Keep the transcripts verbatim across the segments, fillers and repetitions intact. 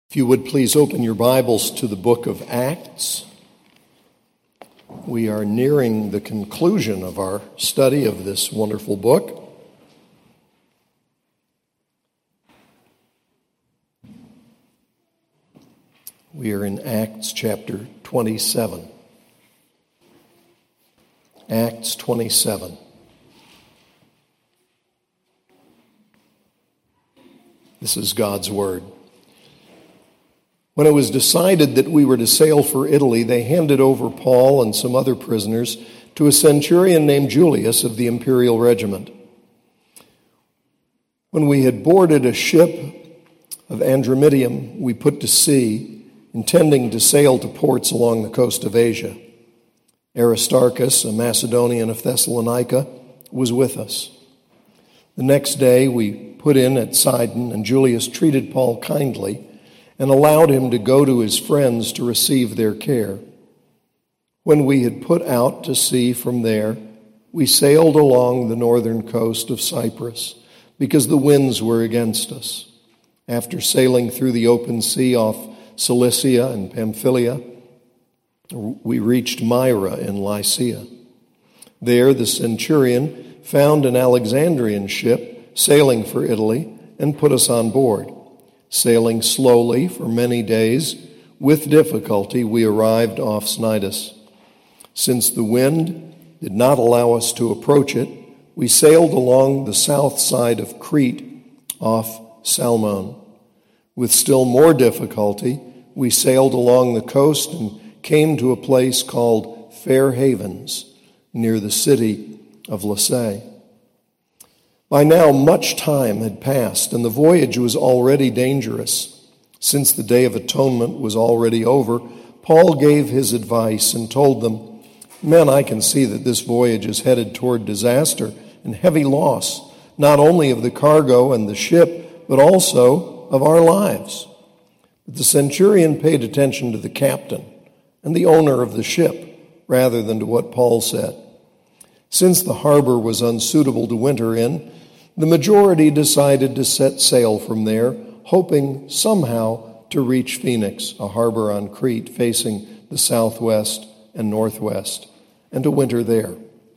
If you would please open your Bibles to the book of Acts. We are nearing the conclusion of our study of this wonderful book. We are in Acts chapter twenty-seven. Acts twenty-seven. This is God's word. When it was decided that we were to sail for Italy, they handed over Paul and some other prisoners to a centurion named Julius of the imperial regiment. When we had boarded a ship of Andromedium, we put to sea, intending to sail to ports along the coast of Asia. Aristarchus, a Macedonian of Thessalonica, was with us. The next day we put in at Sidon, and Julius treated Paul kindly and allowed him to go to his friends to receive their care. When we had put out to sea from there, we sailed along the northern coast of Cyprus, because the winds were against us. After sailing through the open sea off Cilicia and Pamphylia, we reached Myra in Lycia. There the centurion found an Alexandrian ship sailing for Italy and put us on board. Sailing slowly for many days, with difficulty we arrived off Cnidus. Since the wind did not allow us to approach it, we sailed along the south side of Crete off Salmon. With still more difficulty, we sailed along the coast and came to a place called Fair Havens, near the city of Lasea. By now much time had passed, and the voyage was already dangerous. Since the Day of Atonement was already over, Paul gave his advice and told them, "Men, I can see that this voyage is headed toward disaster and heavy loss, not only of the cargo and the ship, but also of our lives." But the centurion paid attention to the captain and the owner of the ship, rather than to what Paul said. Since the harbor was unsuitable to winter in, the majority decided to set sail from there, hoping somehow to reach Phoenix, a harbor on Crete facing the southwest and northwest, and to winter there.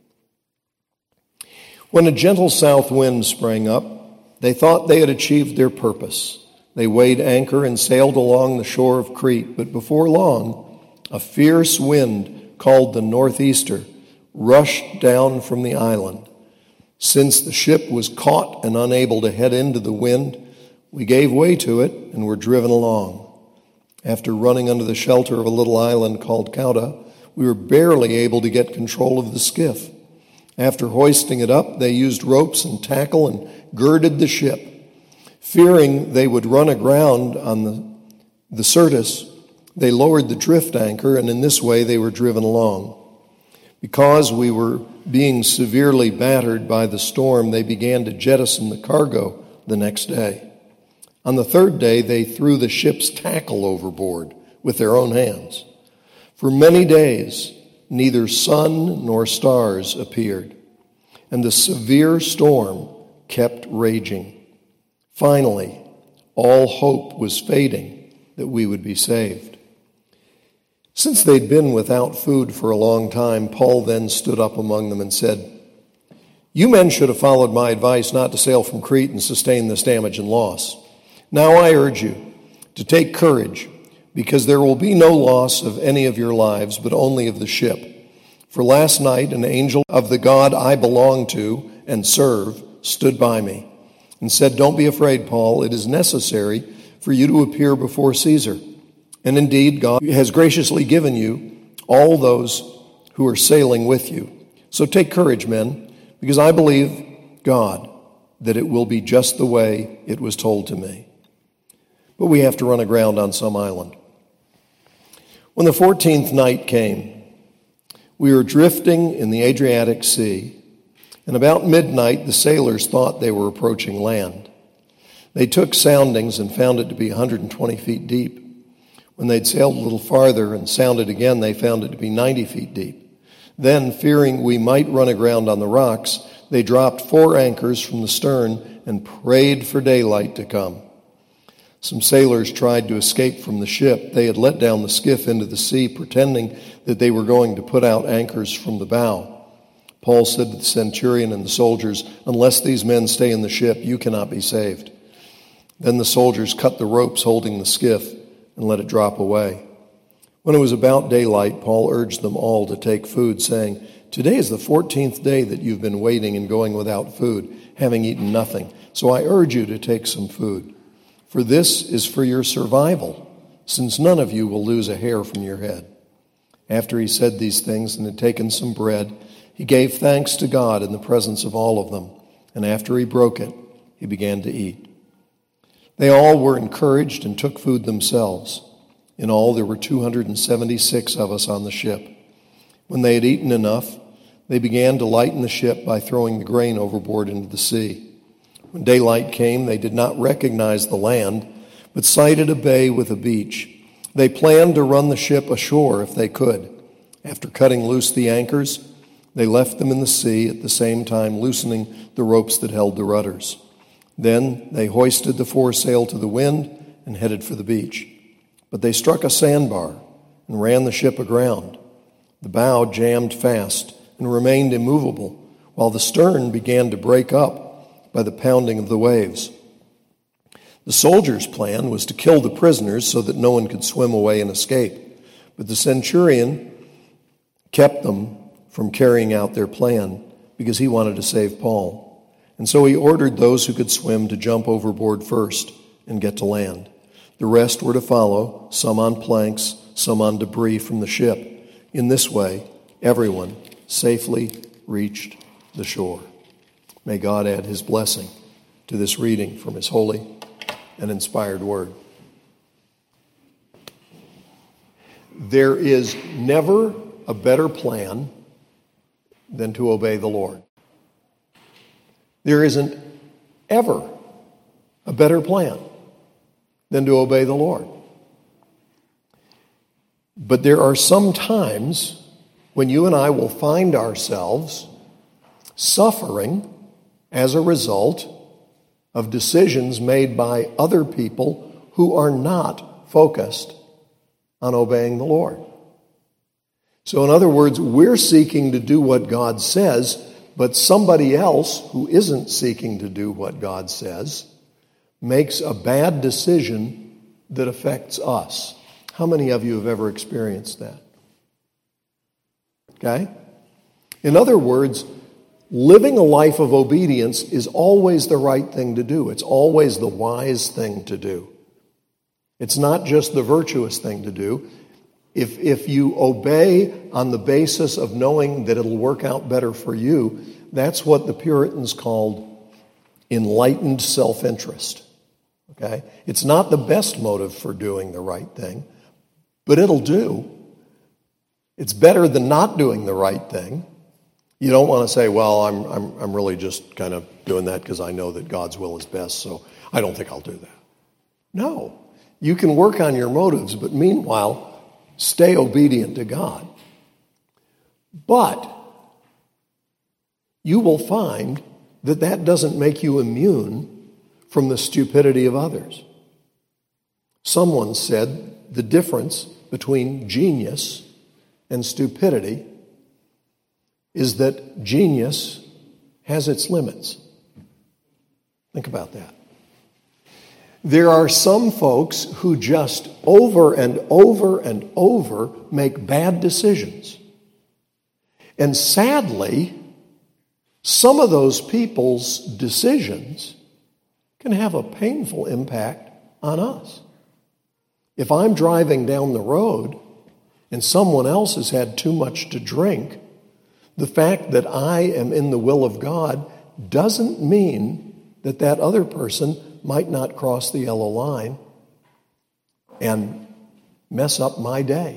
When a gentle south wind sprang up, they thought they had achieved their purpose. They weighed anchor and sailed along the shore of Crete, but before long, a fierce wind called the northeaster rushed down from the island. Since the ship was caught and unable to head into the wind, we gave way to it and were driven along. After running under the shelter of a little island called Cauda, we were barely able to get control of the skiff. After hoisting it up, they used ropes and tackle and girded the ship. Fearing they would run aground on the, the Syrtis, they lowered the drift anchor, and in this way they were driven along. Because we were being severely battered by the storm, they began to jettison the cargo the next day. On the third day, they threw the ship's tackle overboard with their own hands. For many days, neither sun nor stars appeared, and the severe storm kept raging. Finally, all hope was fading that we would be saved. Since they'd been without food for a long time, Paul then stood up among them and said, "You men should have followed my advice not to sail from Crete and sustain this damage and loss. Now I urge you to take courage, because there will be no loss of any of your lives, but only of the ship. For last night an angel of the God I belong to and serve stood by me and said, 'Don't be afraid, Paul. It is necessary for you to appear before Caesar. And indeed, God has graciously given you all those who are sailing with you. So take courage, men, because I believe God that it will be just the way it was told to me.' But we have to run aground on some island." When the fourteenth night came, we were drifting in the Adriatic Sea, and about midnight the sailors thought they were approaching land. They took soundings and found it to be one hundred twenty feet deep. When they'd sailed a little farther and sounded again, they found it to be ninety feet deep. Then, fearing we might run aground on the rocks, they dropped four anchors from the stern and prayed for daylight to come. Some sailors tried to escape from the ship. They had let down the skiff into the sea, pretending that they were going to put out anchors from the bow. Paul said to the centurion and the soldiers, "Unless these men stay in the ship, you cannot be saved." Then the soldiers cut the ropes holding the skiff and let it drop away. When it was about daylight, Paul urged them all to take food, saying, "Today is the fourteenth day that you've been waiting and going without food, having eaten nothing. So I urge you to take some food. For this is for your survival, since none of you will lose a hair from your head." After he said these things and had taken some bread, he gave thanks to God in the presence of all of them, and after he broke it, he began to eat. They all were encouraged and took food themselves. In all, there were two hundred seventy-six of us on the ship. When they had eaten enough, they began to lighten the ship by throwing the grain overboard into the sea. When daylight came, they did not recognize the land, but sighted a bay with a beach. They planned to run the ship ashore if they could. After cutting loose the anchors, they left them in the sea, at the same time loosening the ropes that held the rudders. Then they hoisted the foresail to the wind and headed for the beach. But they struck a sandbar and ran the ship aground. The bow jammed fast and remained immovable, while the stern began to break up by the pounding of the waves. The soldiers' plan was to kill the prisoners so that no one could swim away and escape. But the centurion kept them from carrying out their plan because he wanted to save Paul. And so he ordered those who could swim to jump overboard first and get to land. The rest were to follow, some on planks, some on debris from the ship. In this way, everyone safely reached the shore. May God add his blessing to this reading from his holy and inspired word. There is never a better plan than to obey the Lord. There isn't ever a better plan than to obey the Lord. But there are some times when you and I will find ourselves suffering as a result of decisions made by other people who are not focused on obeying the Lord. So in other words, we're seeking to do what God says, but somebody else who isn't seeking to do what God says makes a bad decision that affects us. How many of you have ever experienced that? Okay? In other words, living a life of obedience is always the right thing to do. It's always the wise thing to do. It's not just the virtuous thing to do. If, if you obey on the basis of knowing that it'll work out better for you, that's what the Puritans called enlightened self-interest. Okay? It's not the best motive for doing the right thing, but it'll do. It's better than not doing the right thing. You don't want to say, well, I'm, I'm, I'm really just kind of doing that because I know that God's will is best, so I don't think I'll do that. No. You can work on your motives, but meanwhile, stay obedient to God. But you will find that that doesn't make you immune from the stupidity of others. Someone said the difference between genius and stupidity is that genius has its limits. Think about that. There are some folks who just over and over and over make bad decisions. And sadly, some of those people's decisions can have a painful impact on us. If I'm driving down the road and someone else has had too much to drink, the fact that I am in the will of God doesn't mean that that other person might not cross the yellow line and mess up my day.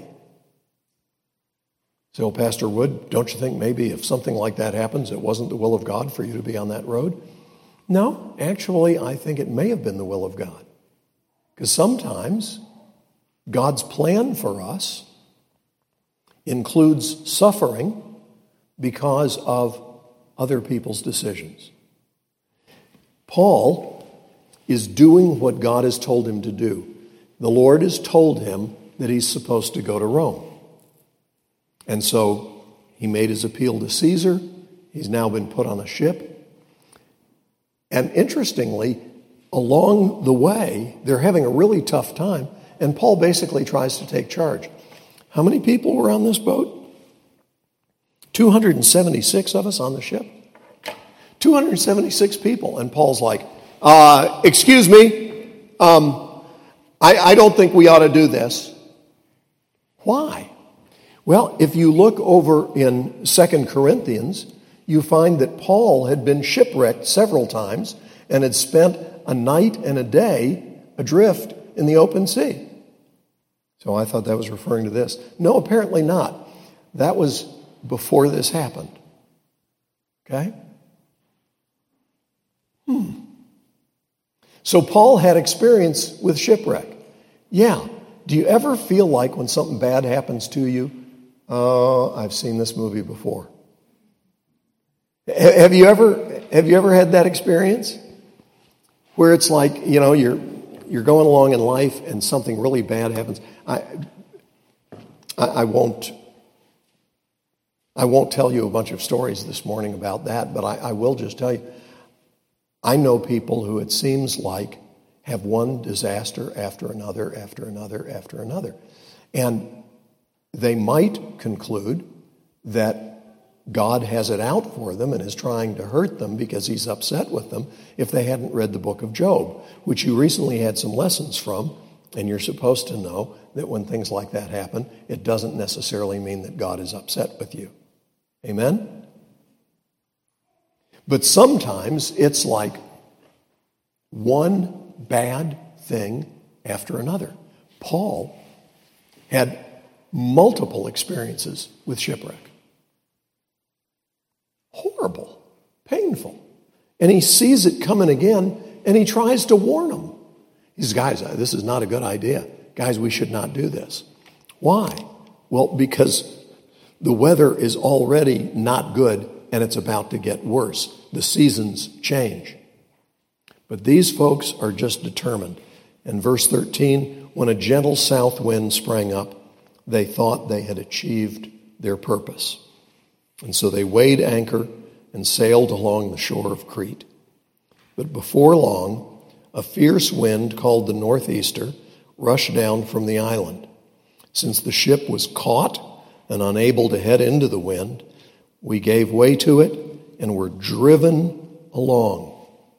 So, Pastor Wood, don't you think maybe if something like that happens, it wasn't the will of God for you to be on that road? No, actually, I think it may have been the will of God. Because sometimes God's plan for us includes suffering because of other people's decisions. Paul is doing what God has told him to do. The Lord has told him that he's supposed to go to Rome. And so he made his appeal to Caesar. He's now been put on a ship. And interestingly, along the way, they're having a really tough time, and Paul basically tries to take charge. How many people were on this boat? two hundred seventy-six of us on the ship. two hundred seventy-six people. And Paul's like, uh, excuse me, um, I, I don't think we ought to do this. Why? Well, if you look over in Second Corinthians, you find that Paul had been shipwrecked several times and had spent a night and a day adrift in the open sea. So I thought that was referring to this. No, apparently not. That was before this happened. Okay? Hmm. So Paul had experience with shipwreck. Yeah. Do you ever feel like when something bad happens to you, oh, I've seen this movie before? Have you ever have you ever had that experience where it's like, you know, you're you're going along in life and something really bad happens? I I, I won't I won't tell you a bunch of stories this morning about that, but I, I will just tell you, I know people who it seems like have one disaster after another, after another, after another. And they might conclude that God has it out for them and is trying to hurt them because he's upset with them if they hadn't read the book of Job, which you recently had some lessons from, and you're supposed to know that when things like that happen, it doesn't necessarily mean that God is upset with you. Amen? But sometimes it's like one bad thing after another. Paul had multiple experiences with shipwreck. Horrible, painful. And he sees it coming again, and he tries to warn them. He says, guys, this is not a good idea. Guys, we should not do this. Why? Well, because the weather is already not good, and it's about to get worse. The seasons change. But these folks are just determined. In verse thirteen, when a gentle south wind sprang up, they thought they had achieved their purpose. And so they weighed anchor and sailed along the shore of Crete. But before long, a fierce wind called the northeaster rushed down from the island. Since the ship was caught and unable to head into the wind, we gave way to it and were driven along.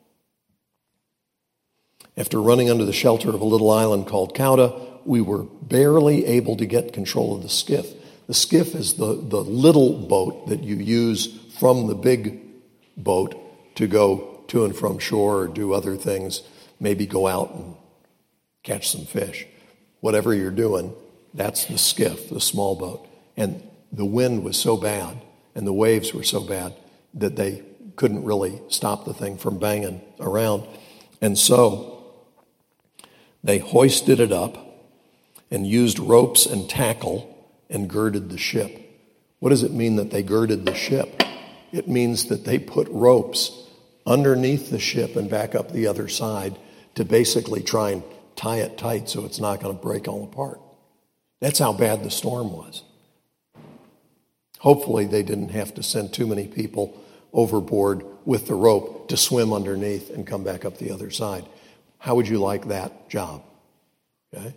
After running under the shelter of a little island called Cauda, we were barely able to get control of the skiff. The skiff is the, the little boat that you use from the big boat to go to and from shore or do other things, maybe go out and catch some fish. Whatever you're doing, that's the skiff, the small boat. And the wind was so bad and the waves were so bad that they couldn't really stop the thing from banging around. And so they hoisted it up and used ropes and tackle and girded the ship. What does it mean that they girded the ship? It means that they put ropes underneath the ship and back up the other side to basically try and tie it tight so it's not going to break all apart. That's how bad the storm was. Hopefully they didn't have to send too many people overboard with the rope to swim underneath and come back up the other side. How would you like that job? Okay.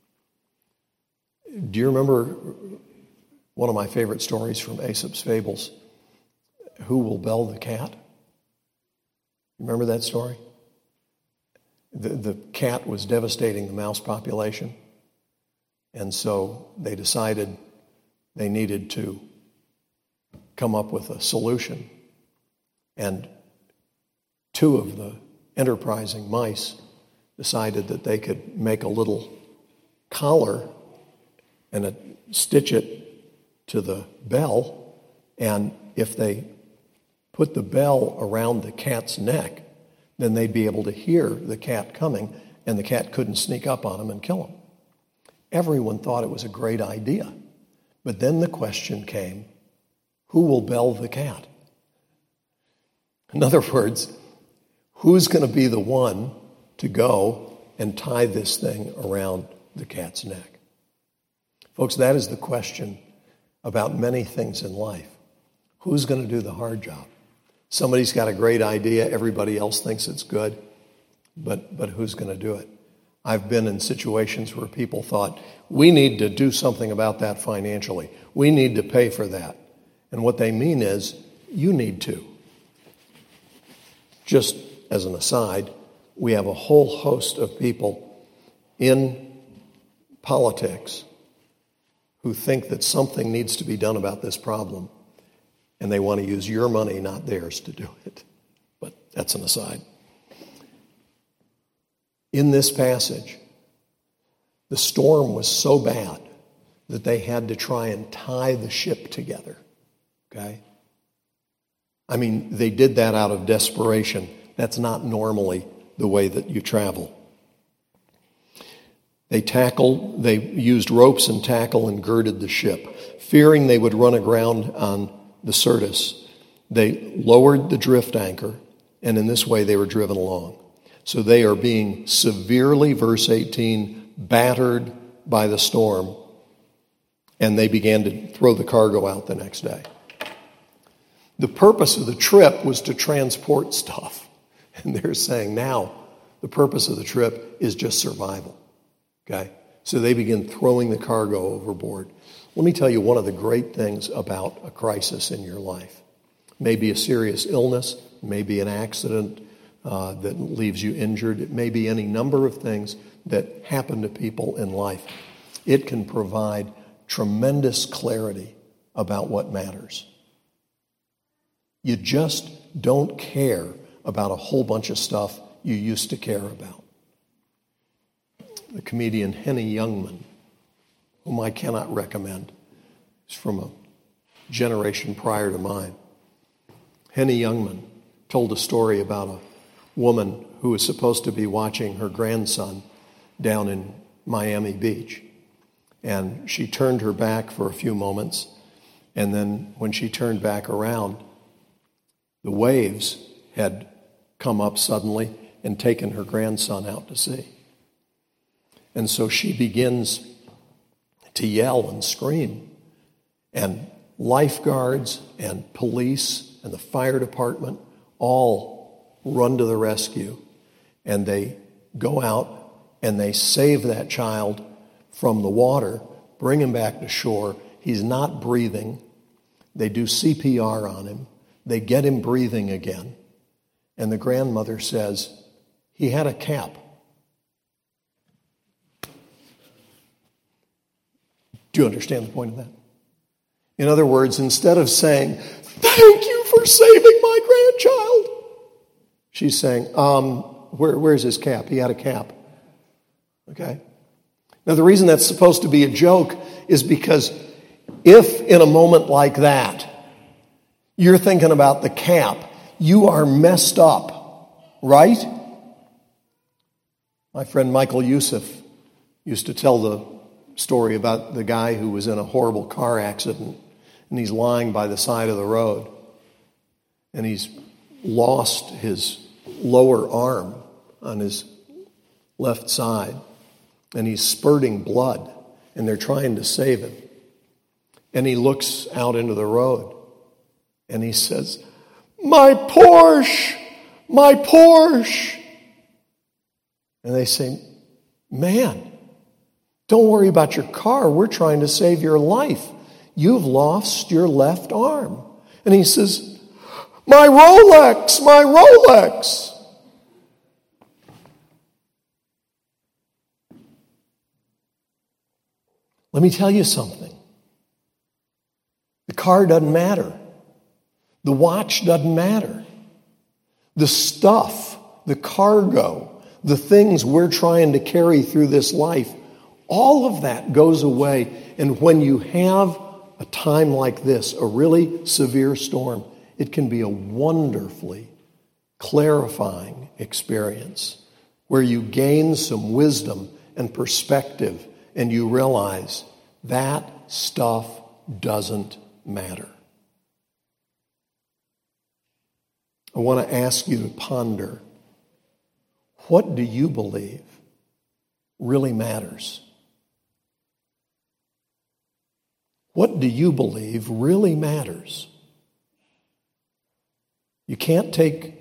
Do you remember one of my favorite stories from Aesop's Fables? Who will bell the cat? Remember that story? The, the cat was devastating the mouse population. And so they decided they needed to come up with a solution. And two of the enterprising mice decided that they could make a little collar and a, stitch it to the bell, and if they put the bell around the cat's neck, then they'd be able to hear the cat coming, and the cat couldn't sneak up on him and kill him. Everyone thought it was a great idea. But then the question came, who will bell the cat? In other words, who's going to be the one to go and tie this thing around the cat's neck. Folks, that is the question about many things in life. Who's going to do the hard job? Somebody's got a great idea. Everybody else thinks it's good. But, but who's going to do it? I've been in situations where people thought, we need to do something about that financially. We need to pay for that. And what they mean is, you need to. Just as an aside, we have a whole host of people in politics who think that something needs to be done about this problem, and they want to use your money, not theirs, to do it. But that's an aside. In this passage, the storm was so bad that they had to try and tie the ship together. Okay? I mean, they did that out of desperation. That's not normally the way that you travel. They tackled, they used ropes and tackle and girded the ship. Fearing they would run aground on the Syrtis, they lowered the drift anchor, and in this way they were driven along. So they are being severely, verse eighteen, battered by the storm, and they began to throw the cargo out the next day. The purpose of the trip was to transport stuff. And they're saying now the purpose of the trip is just survival. Okay? So they begin throwing the cargo overboard. Let me tell you one of the great things about a crisis in your life. Maybe a serious illness, maybe an accident uh, that leaves you injured. It may be any number of things that happen to people in life. It can provide tremendous clarity about what matters. You just don't care about a whole bunch of stuff you used to care about. The comedian Henny Youngman, whom I cannot recommend, is from a generation prior to mine. Henny Youngman told a story about a woman who was supposed to be watching her grandson down in Miami Beach. And she turned her back for a few moments, and then when she turned back around, the waves had come up suddenly and taken her grandson out to sea. And so she begins to yell and scream. And lifeguards and police and the fire department all run to the rescue. And they go out and they save that child from the water, bring him back to shore. He's not breathing. They do C P R on him. They get him breathing again. And the grandmother says, he had a cap. Do you understand the point of that? In other words, instead of saying, thank you for saving my grandchild, she's saying, um, where, where's his cap? He had a cap. Okay? Now, the reason that's supposed to be a joke is because if in a moment like that, you're thinking about the cap, you are messed up, right? My friend Michael Youssef used to tell the story about the guy who was in a horrible car accident, and he's lying by the side of the road, and he's lost his lower arm on his left side, and he's spurting blood, and they're trying to save him. And he looks out into the road, and he says, my Porsche, my Porsche. And they say, man, don't worry about your car. We're trying to save your life. You've lost your left arm. And he says, my Rolex, my Rolex. Let me tell you something. The car doesn't matter. The watch doesn't matter. The stuff, the cargo, the things we're trying to carry through this life, all of that goes away. And when you have a time like this, a really severe storm, it can be a wonderfully clarifying experience where you gain some wisdom and perspective and you realize that stuff doesn't matter. I want to ask you to ponder, what do you believe really matters? What do you believe really matters? You can't take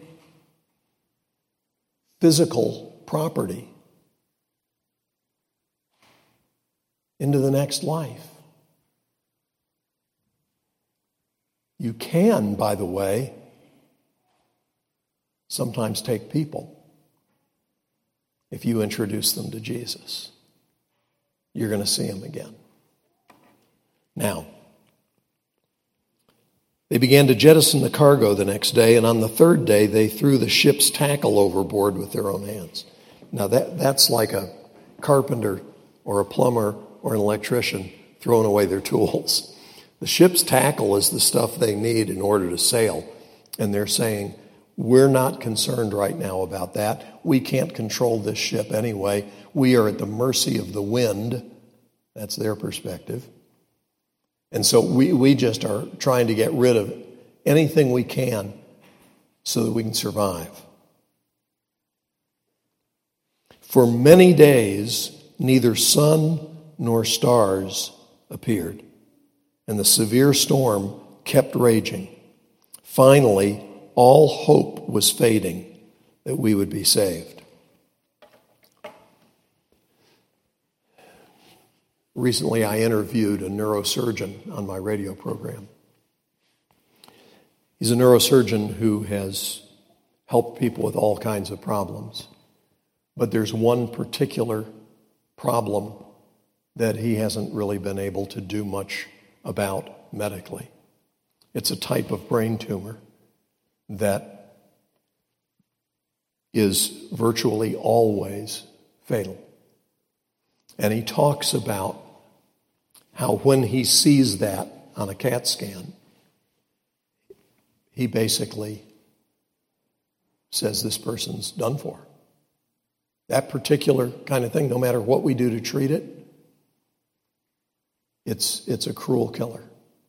physical property into the next life. You can, by the way, sometimes take people if you introduce them to Jesus. You're going to see them again. Now, they began to jettison the cargo the next day, and on the third day they threw the ship's tackle overboard with their own hands. Now that, that's like a carpenter or a plumber or an electrician throwing away their tools. The ship's tackle is the stuff they need in order to sail, and they're saying, we're not concerned right now about that. We can't control this ship anyway. We are at the mercy of the wind. That's their perspective. And so we, we just are trying to get rid of anything we can so that we can survive. For many days, neither sun nor stars appeared, and the severe storm kept raging. Finally, all hope was fading that we would be saved. Recently, I interviewed a neurosurgeon on my radio program. He's a neurosurgeon who has helped people with all kinds of problems. But there's one particular problem that he hasn't really been able to do much about medically. It's a type of brain tumor that is virtually always fatal. And he talks about how when he sees that on a CAT scan, he basically says this person's done for. That particular kind of thing, no matter what we do to treat it, it's, it's a cruel killer.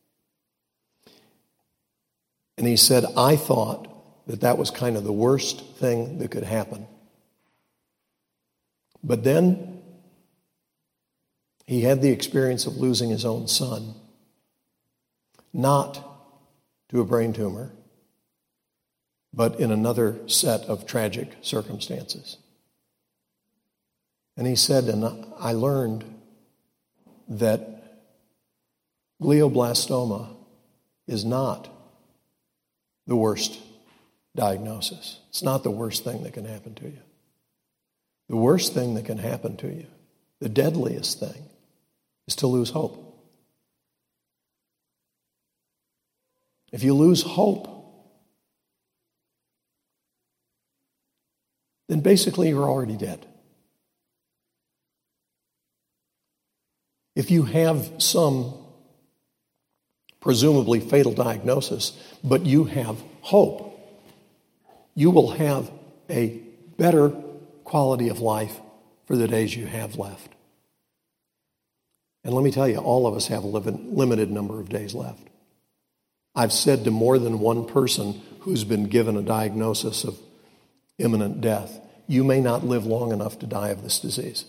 And he said, I thought that that was kind of the worst thing that could happen. But then he had the experience of losing his own son, not to a brain tumor, but in another set of tragic circumstances. And he said, and I learned that glioblastoma is not the worst diagnosis. It's not the worst thing that can happen to you. The worst thing that can happen to you, the deadliest thing, is to lose hope. If you lose hope, then basically you're already dead. If you have some presumably fatal diagnosis, but you have hope, you will have a better quality of life for the days you have left. And let me tell you, all of us have a limited number of days left. I've said to more than one person who's been given a diagnosis of imminent death, you may not live long enough to die of this disease.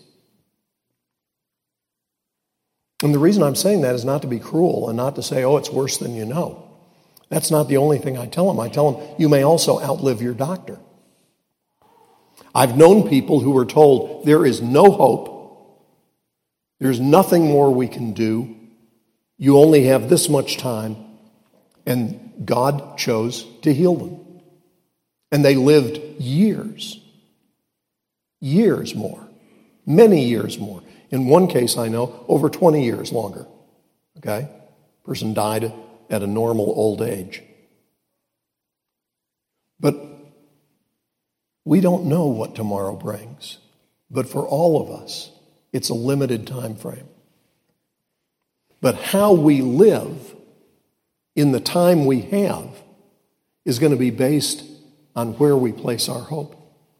And the reason I'm saying that is not to be cruel and not to say, oh, it's worse than you know. That's not the only thing I tell them. I tell them, you may also outlive your doctor. I've known people who were told, there is no hope. There's nothing more we can do. You only have this much time. And God chose to heal them. And they lived years. Years more. Many years more. In one case, I know, over twenty years longer. Okay? Person died at a normal old age. But we don't know what tomorrow brings. But for all of us, it's a limited time frame. But how we live in the time we have is going to be based on where we place our hope.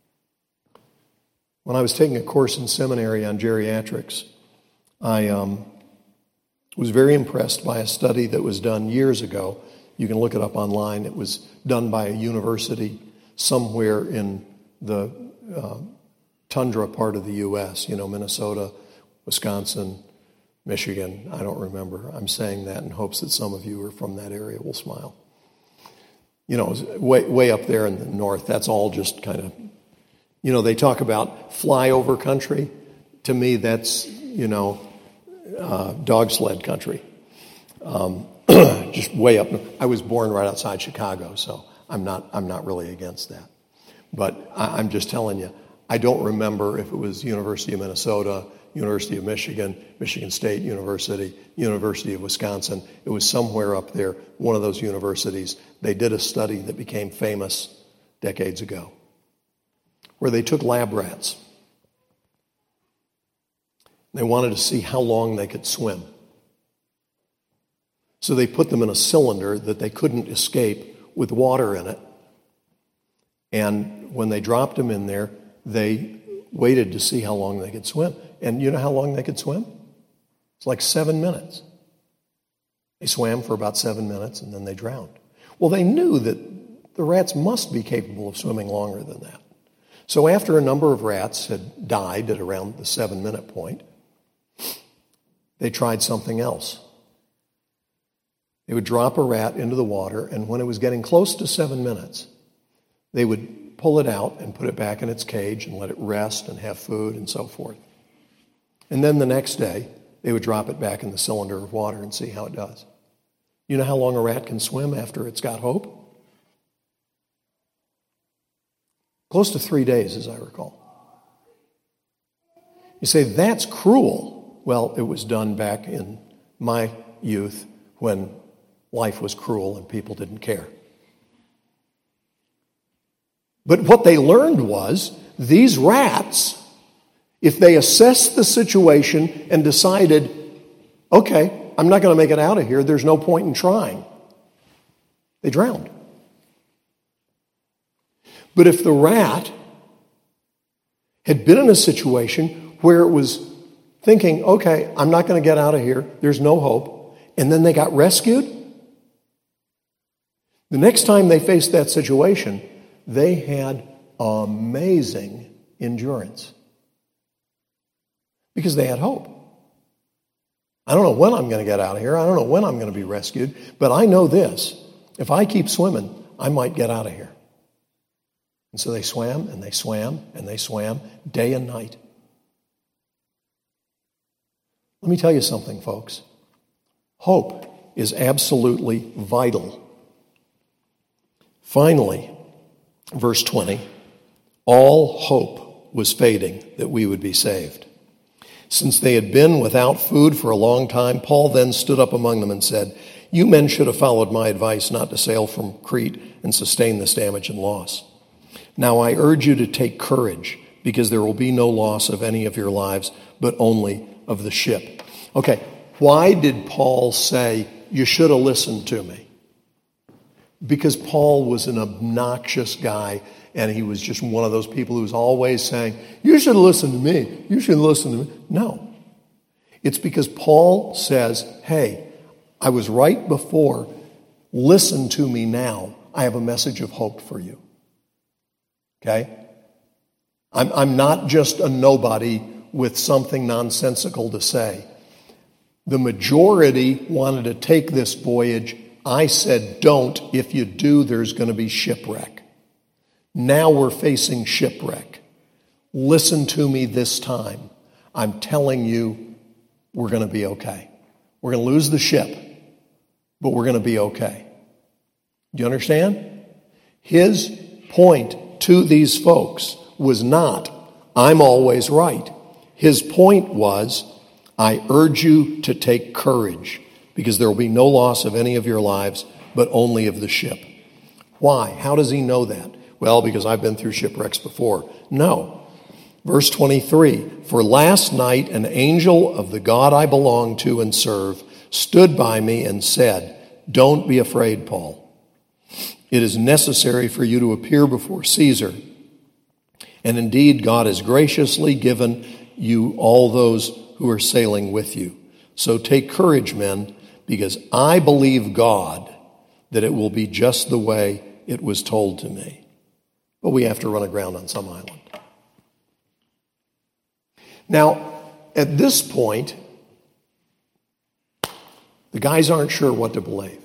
When I was taking a course in seminary on geriatrics, I um, was very impressed by a study that was done years ago. You can look it up online. It was done by a university somewhere in the uh, tundra part of the U S, you know, Minnesota, Wisconsin, Michigan. I don't remember. I'm saying that in hopes that some of you who are from that area will smile. You know, way, way up there in the north, that's all just kind of, you know, they talk about flyover country. To me, that's, you know, uh, dog sled country. Um, just way up. I was born right outside Chicago, so I'm not, I'm not really against that. But I, I'm just telling you, I don't remember if it was University of Minnesota, University of Michigan, Michigan State University, University of Wisconsin. It was somewhere up there, one of those universities. They did a study that became famous decades ago, where they took lab rats. They wanted to see how long they could swim. So they put them in a cylinder that they couldn't escape with water in it. And when they dropped them in there, they waited to see how long they could swim. And you know how long they could swim? It's like seven minutes. They swam for about seven minutes and then they drowned. Well, they knew that the rats must be capable of swimming longer than that. So after a number of rats had died at around the seven-minute point, they tried something else. They would drop a rat into the water, and when it was getting close to seven minutes, they would pull it out and put it back in its cage and let it rest and have food and so forth. And then the next day, they would drop it back in the cylinder of water and see how it does. You know how long a rat can swim after it's got hope? Close to three days, as I recall. You say, that's cruel. Well, it was done back in my youth when life was cruel and people didn't care. But what they learned was these rats, if they assessed the situation and decided, okay, I'm not going to make it out of here, there's no point in trying, they drowned. But if the rat had been in a situation where it was thinking, okay, I'm not going to get out of here, there's no hope, and then they got rescued, the next time they faced that situation, they had amazing endurance because they had hope. I don't know when I'm going to get out of here. I don't know when I'm going to be rescued, but I know this. If I keep swimming, I might get out of here. And so they swam and they swam and they swam day and night. Let me tell you something, folks. Hope is absolutely vital. Finally, verse twenty, all hope was fading that we would be saved. Since they had been without food for a long time, Paul then stood up among them and said, you men should have followed my advice not to sail from Crete and sustain this damage and loss. Now I urge you to take courage, because there will be no loss of any of your lives, but only of the ship. Okay, why did Paul say, you should have listened to me? Because Paul was an obnoxious guy, and he was just one of those people who was always saying, you should listen to me, you should listen to me. No. It's because Paul says, hey, I was right before, listen to me now. I have a message of hope for you. Okay? I'm, I'm not just a nobody with something nonsensical to say. The majority wanted to take this voyage. I said, don't. If you do, there's going to be shipwreck. Now we're facing shipwreck. Listen to me this time. I'm telling you, we're going to be okay. We're going to lose the ship, but we're going to be okay. Do you understand? His point to these folks was not, I'm always right. His point was, I urge you to take courage, because there will be no loss of any of your lives, but only of the ship. Why? How does he know that? Well, because I've been through shipwrecks before. No. Verse twenty-three, for last night an angel of the God I belong to and serve stood by me and said, don't be afraid, Paul. It is necessary for you to appear before Caesar. And indeed, God has graciously given you all those who are sailing with you. So take courage, men, because I believe God that it will be just the way it was told to me. But we have to run aground on some island. Now, at this point, the guys aren't sure what to believe.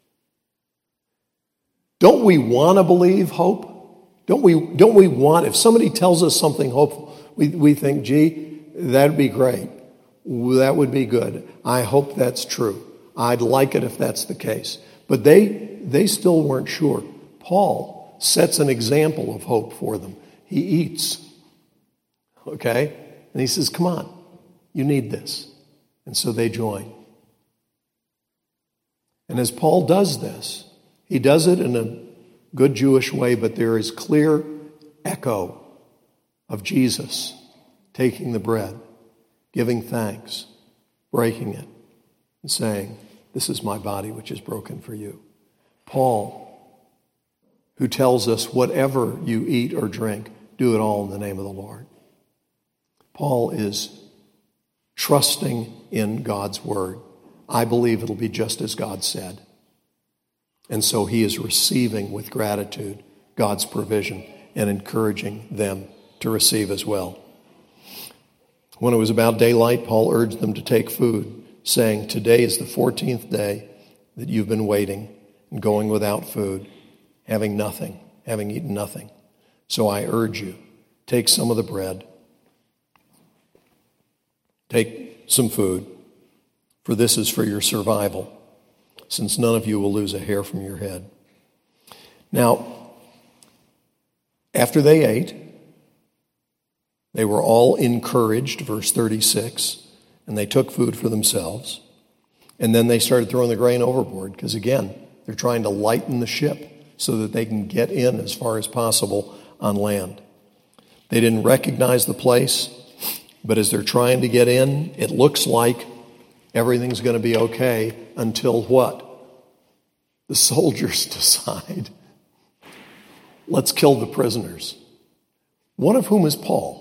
Don't we want to believe hope? Don't we, don't we want, if somebody tells us something hopeful, we, we think, gee, that'd be great. That would be good. I hope that's true. I'd like it if that's the case. But they, they still weren't sure. Paul sets an example of hope for them. He eats. Okay? And he says, come on, you need this. And so they join. And as Paul does this, he does it in a good Jewish way, but there is clear echo of Jesus taking the bread, giving thanks, breaking it, and saying, this is my body which is broken for you. Paul, who tells us whatever you eat or drink, do it all in the name of the Lord. Paul is trusting in God's word. I believe it'll be just as God said. And so he is receiving with gratitude God's provision and encouraging them to receive as well. When it was about daylight, Paul urged them to take food, saying, today is the fourteenth day that you've been waiting and going without food, having nothing, having eaten nothing. So I urge you, take some of the bread, take some food, for this is for your survival, since none of you will lose a hair from your head. Now, after they ate, they were all encouraged, verse thirty-six, and they took food for themselves. And then they started throwing the grain overboard, because again, they're trying to lighten the ship so that they can get in as far as possible on land. They didn't recognize the place, but as they're trying to get in, it looks like everything's going to be okay until what? The soldiers decide, let's kill the prisoners. One of whom is Paul.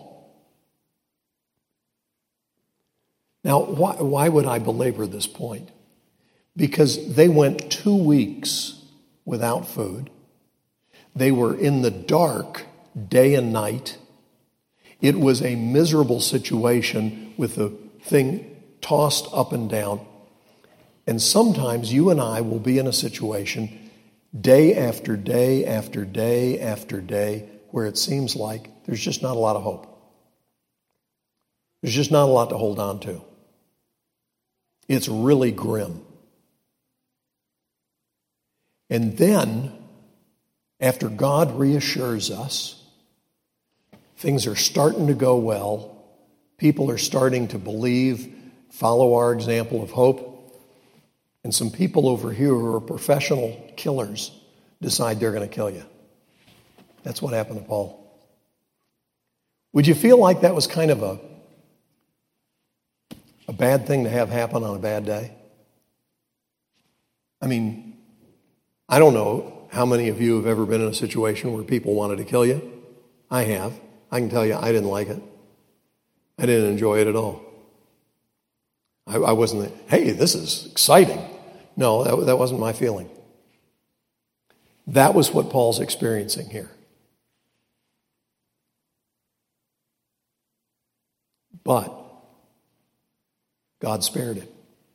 Now, why, why would I belabor this point? Because they went two weeks without food. They were in the dark day and night. It was a miserable situation with the thing tossed up and down. And sometimes you and I will be in a situation day after day after day after day where it seems like there's just not a lot of hope. There's just not a lot to hold on to. It's really grim. And then, after God reassures us, things are starting to go well, people are starting to believe, follow our example of hope, and some people over here who are professional killers decide they're going to kill you. That's what happened to Paul. Would you feel like that was kind of a, a bad thing to have happen on a bad day? I mean, I don't know how many of you have ever been in a situation where people wanted to kill you. I have. I can tell you I didn't like it. I didn't enjoy it at all. I, I wasn't, hey, this is exciting. No, that, that wasn't my feeling. That was what Paul's experiencing here. But God spared it.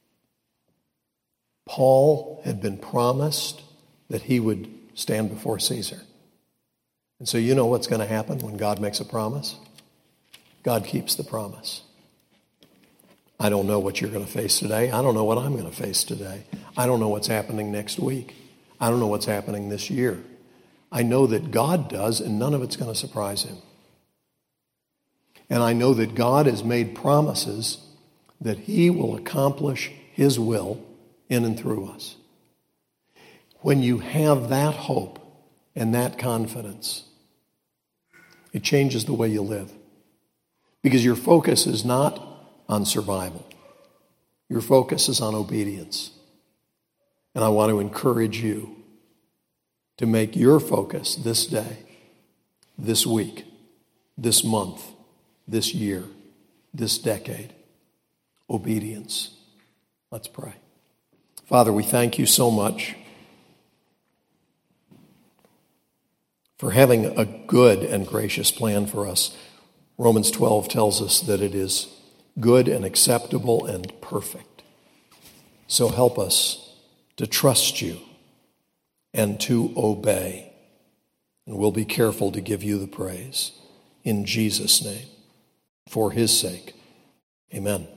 Paul had been promised that he would stand before Caesar. And so you know what's going to happen when God makes a promise? God keeps the promise. I don't know what you're going to face today. I don't know what I'm going to face today. I don't know what's happening next week. I don't know what's happening this year. I know that God does, and none of it's going to surprise him. And I know that God has made promises that he will accomplish his will in and through us. When you have that hope and that confidence, it changes the way you live. Because your focus is not on survival. Your focus is on obedience. And I want to encourage you to make your focus this day, this week, this month, this year, this decade, obedience. Let's pray. Father, we thank you so much for having a good and gracious plan for us. Romans twelve tells us that it is good and acceptable and perfect. So help us to trust you and to obey. And we'll be careful to give you the praise. In Jesus' name, for his sake, amen.